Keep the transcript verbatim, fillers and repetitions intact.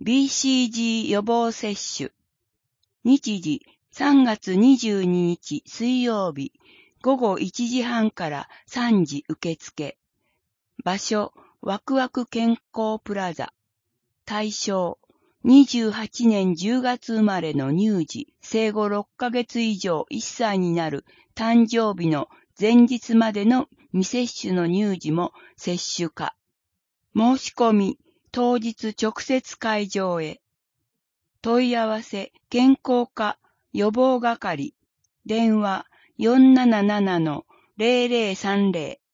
ビーシージー 予防接種。日時さんがつにじゅうににち水曜日ごごいちじはんからさんじ受付。場所、ワクワク健康プラザ。対象、にじゅうはちねんじゅうがつ生まれの乳児、生後ろっかげつ以上いっさいになる誕生日の前日までの未接種の乳児も接種可。申し込み、当日直接会場へ。問い合わせ、健康課予防係。電話 よんなななのゼロゼロさんゼロ。